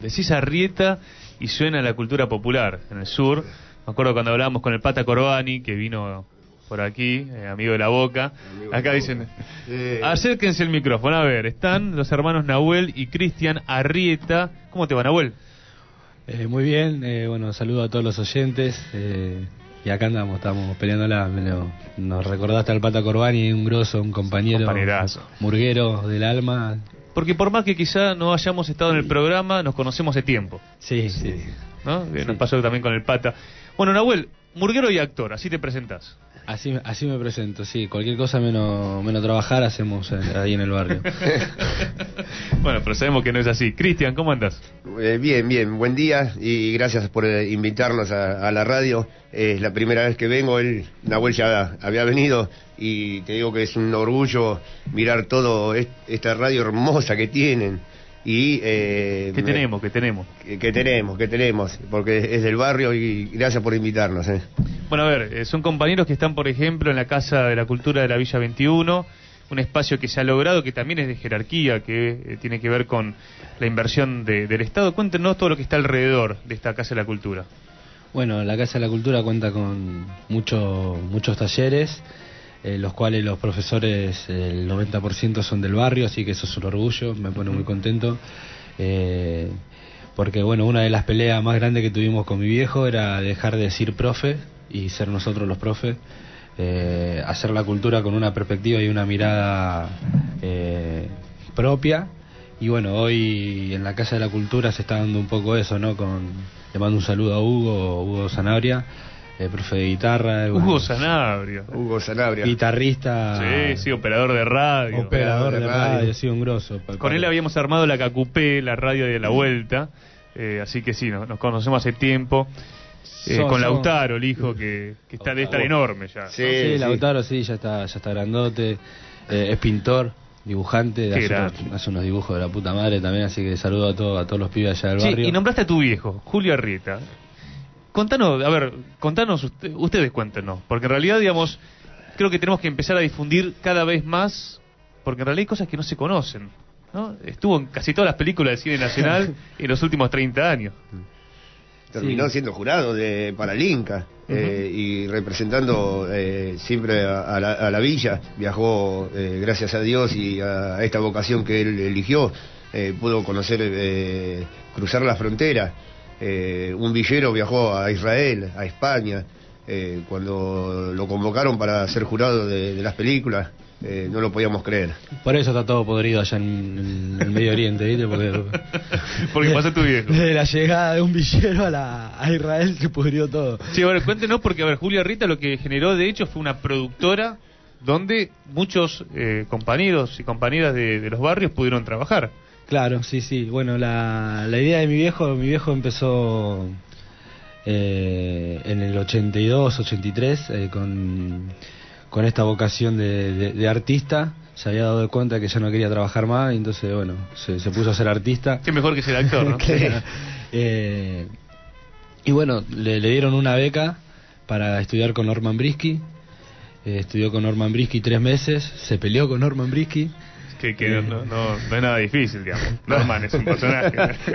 Decís Arrieta y suena la cultura popular en el sur. Me acuerdo cuando hablábamos con el Pata Corbani, que vino por aquí, amigo de la Boca. Acá dicen, acérquense el micrófono. A ver, están los hermanos Nahuel y Cristian Arrieta. ¿Cómo te va, Nahuel? Muy bien, bueno, saludo a todos los oyentes. Y acá estamos peleándola. Nos recordaste al Pata Corbani, un grosso, un compañerazo, murguero del alma. Porque por más que quizá no hayamos estado en el programa, nos conocemos de tiempo. Sí. ¿No? Sí. Nos pasó también con el Pata. Bueno, Nahuel, murguero y actor, así te presentás. Así me presento, sí. Cualquier cosa menos trabajar hacemos ahí en el barrio. Bueno, pero sabemos que no es así. Cristian, ¿cómo andás? Bien. Buen día y gracias por invitarnos a la radio. Es la primera vez que vengo. Nahuel ya había venido y te digo que es un orgullo mirar todo esta radio hermosa que tienen. Y ¿Qué tenemos, porque es del barrio y gracias por invitarnos. Bueno, a ver, son compañeros que están, por ejemplo, en la Casa de la Cultura de la Villa 21, un espacio que se ha logrado, que también es de jerarquía, que tiene que ver con la inversión del Estado. Cuéntenos todo lo que está alrededor de esta Casa de la Cultura. Bueno, la Casa de la Cultura cuenta con muchos talleres, los cuales los profesores, el 90% son del barrio, así que eso es un orgullo, me pone muy contento. Porque bueno, una de las peleas más grandes que tuvimos con mi viejo era dejar de decir profe y ser nosotros los profes, hacer la cultura con una perspectiva y una mirada propia. Y bueno, hoy en la Casa de la Cultura se está dando un poco eso, ¿no? Le mando un saludo a Hugo Sanabria, profe de guitarra. Hugo Sanabria, guitarrista. Sí, operador de radio. Operador de radio, sí, un grosso. Con él habíamos armado la Cacupé, la radio de la Vuelta, así que sí, nos conocemos hace tiempo. Con Lautaro, el hijo que está de estar enorme ya. Sí, Lautaro sí, ya está grandote, es pintor, dibujante, hace unos dibujos de la puta madre también, así que saludo a todos los pibes allá del barrio. Y nombraste a tu viejo, Julio Arrieta. Contanos, ustedes cuéntenos, porque en realidad, digamos, creo que tenemos que empezar a difundir cada vez más, porque en realidad hay cosas que no se conocen, ¿no? Estuvo en casi todas las películas del cine nacional en los últimos 30 años. Terminó siendo jurado para el Inca, y representando siempre a la villa. Viajó, gracias a Dios y a esta vocación que él eligió, pudo conocer, cruzar la frontera. Un villero viajó a Israel, a España, cuando lo convocaron para ser jurado de las películas. No lo podíamos creer. Por eso está todo podrido allá en el Medio Oriente, ¿viste? Porque pasó tu viejo. Desde la llegada de un villero a Israel se pudrió todo. Sí, a ver, cuéntenos, porque a ver, Julio Arrieta lo que generó de hecho fue una productora donde muchos compañeros y compañeras de los barrios pudieron trabajar. Claro, sí. Bueno, la idea de mi viejo empezó en el 82, 83, con esta vocación de artista. Se había dado cuenta que ya no quería trabajar más, y entonces, bueno, se puso a ser artista. Qué mejor que ser actor, ¿no? Claro. Y bueno, le dieron una beca para estudiar con Norman Brisky. Estudió con Norman Brisky 3 meses, se peleó con Norman Brisky. Que no es nada difícil, digamos. Norman es un personaje.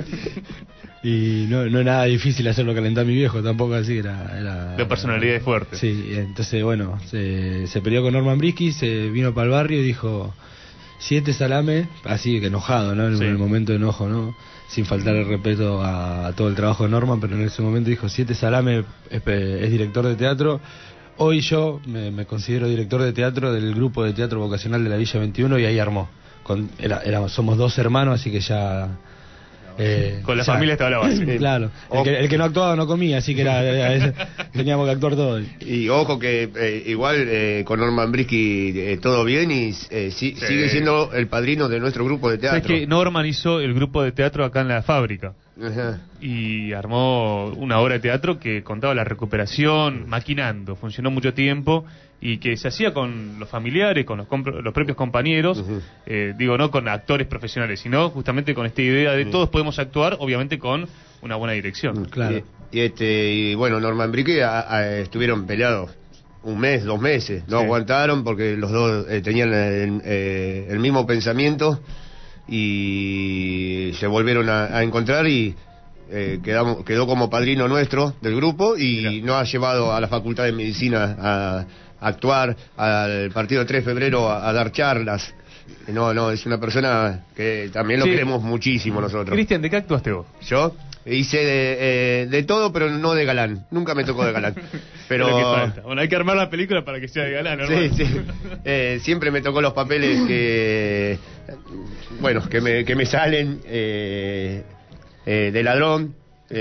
Y no es nada difícil hacerlo calentar a mi viejo, tampoco así, era de personalidad fuerte. Sí, entonces bueno, se peleó con Norman Brisky, se vino para el barrio y dijo 7 salame, así que enojado, ¿no? En el momento de enojo, ¿no? Sin faltar el respeto a todo el trabajo de Norman, pero en ese momento dijo 7 salame, es director de teatro. Hoy yo me considero director de teatro del grupo de teatro vocacional de la Villa 21, y ahí armó. Somos 2 hermanos, así que ya... con la familia estaba la base. Claro, el que no actuaba no comía, así que teníamos que actuar todos. Y ojo que igual con Norman Brisky todo bien, y sigue siendo el padrino de nuestro grupo de teatro. ¿Sabes que Norman hizo el grupo de teatro acá en la fábrica? Ajá. Y armó una obra de teatro que contaba la recuperación, maquinando, funcionó mucho tiempo, y que se hacía con los familiares, con los propios compañeros, digo, no con actores profesionales, sino justamente con esta idea de todos podemos actuar, obviamente con una buena dirección. Claro. Y bueno, Norman Brisky estuvieron peleados 1 mes, 2 meses, no aguantaron porque los dos tenían el mismo pensamiento. y se volvieron a encontrar y quedó como padrino nuestro del grupo y nos ha llevado a la Facultad de Medicina a actuar, al partido 3 de febrero a dar charlas. No, es una persona que también lo queremos muchísimo nosotros. Cristian, ¿de qué actuaste vos? Yo hice de todo, pero no de galán. Nunca me tocó de galán. Pero lo que falta. Bueno, hay que armar la película para que sea de galán, hermano. Sí. Siempre me tocó los papeles que me salen de ladrón.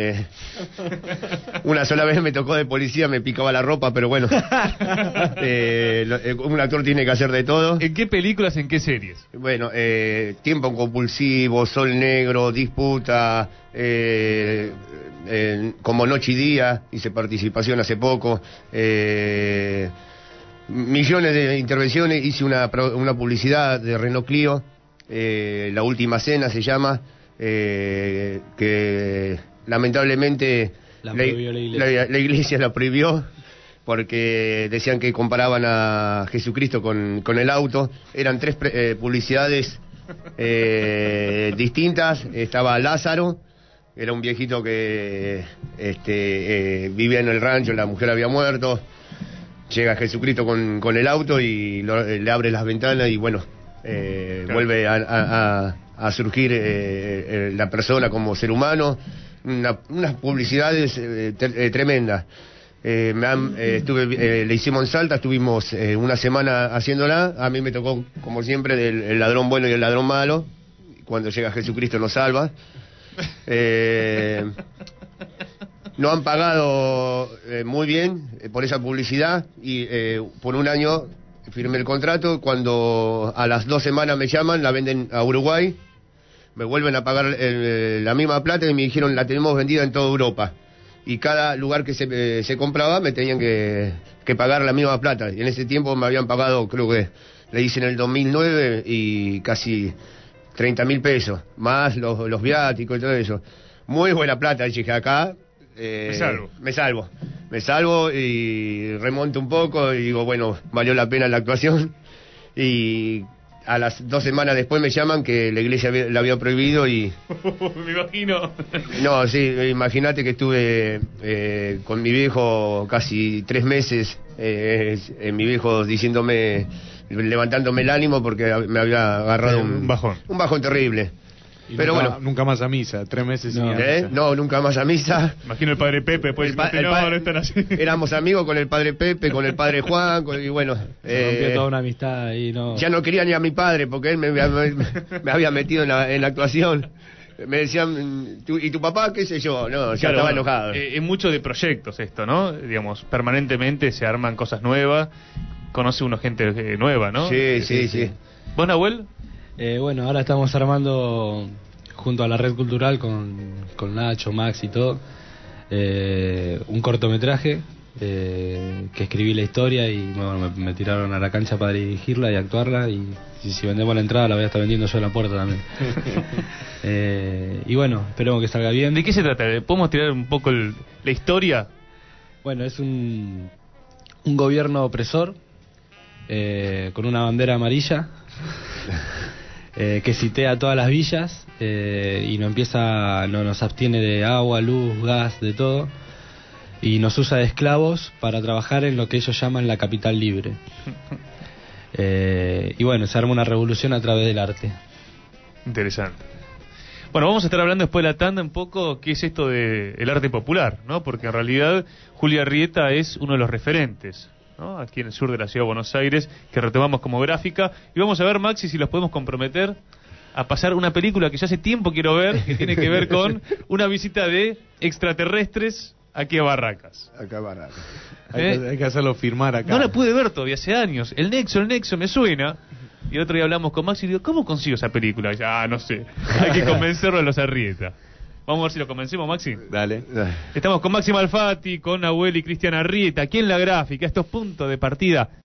Una sola vez me tocó de policía, me picaba la ropa, pero bueno. Un actor tiene que hacer de todo. ¿En qué películas, en qué series? Bueno, Tiempo compulsivo, Sol Negro, Disputa, como Noche y Día, hice participación hace poco. Millones de intervenciones, hice una publicidad de Renault Clio, La Última Cena se llama, que lamentablemente la iglesia la prohibió porque decían que comparaban a Jesucristo con el auto. Eran 3 publicidades distintas. Estaba Lázaro, era un viejito que vivía en el rancho, la mujer había muerto. Llega Jesucristo con el auto y le abre las ventanas y bueno, vuelve a surgir la persona como ser humano. Unas publicidades tremendas. Le hicimos en Salta, estuvimos una semana haciéndola. A mí me tocó, como siempre, el ladrón bueno y el ladrón malo. Cuando llega Jesucristo nos salva. Nos han pagado muy bien por esa publicidad y por un año firmé el contrato. Cuando a las 2 semanas me llaman, la venden a Uruguay. Me vuelven a pagar la misma plata y me dijeron la tenemos vendida en toda Europa. Y cada lugar que se compraba me tenían que pagar la misma plata. Y en ese tiempo me habían pagado, creo que le hice en el 2009 y casi 30.000 pesos, más los viáticos y todo eso. Muy buena plata, dije acá. Me salvo y remonto un poco y digo, bueno, valió la pena la actuación. Y a las 2 semanas después me llaman que la iglesia la había prohibido y... Me imagino. No, sí, imagínate que estuve con mi viejo casi 3 meses, mi viejo diciéndome, levantándome el ánimo porque me había agarrado un bajón terrible. Pero nunca, bueno, nunca más a misa, 3 meses sin misa. No, nunca más a misa. Imagino el padre Pepe, pues no están así. Éramos amigos con el padre Pepe, con el padre Juan, y bueno. Se rompió toda una amistad y no. Ya no quería ni a mi padre porque él me había metido en la actuación. Me decían, ¿y tu papá qué sé yo? No, ya estaba enojado. Es mucho de proyectos esto, ¿no? Digamos, permanentemente se arman cosas nuevas, conoce uno gente nueva, ¿no? Sí. ¿Vos, Nahuel? Bueno, ahora estamos armando junto a la Red Cultural con Nacho, Max y todo un cortometraje que escribí la historia y bueno, me tiraron a la cancha para dirigirla y actuarla y si vendemos la entrada la voy a estar vendiendo yo en la puerta también. Y bueno, esperemos que salga bien. ¿De qué se trata? ¿Podemos tirar un poco la historia? Bueno, es un gobierno opresor con una bandera amarilla que sitea todas las villas y nos abstiene de agua, luz, gas, de todo y nos usa de esclavos para trabajar en lo que ellos llaman la capital libre. Y bueno, se arma una revolución a través del arte. Interesante. Bueno, vamos a estar hablando después de la tanda un poco qué es esto del arte popular, ¿no? Porque en realidad Julia Arrieta es uno de los referentes, ¿no? Aquí en el sur de la ciudad de Buenos Aires, que retomamos como gráfica. Y vamos a ver, Maxi, si los podemos comprometer a pasar una película que yo hace tiempo quiero ver, que tiene que ver con una visita de extraterrestres aquí a Barracas. Acá a Barracas. Hay que hacerlo firmar acá. No la pude ver todavía hace años. El Nexo me suena. Y el otro día hablamos con Maxi y digo, ¿cómo consigo esa película? Y dice, no sé. Hay que convencerlo a los Arrieta. Vamos a ver si lo convencemos, Maxi. Dale. Estamos con Maxi Malfatti, con Nahuel y Cristian Arrieta, aquí en La Gráfica. Estos puntos de partida.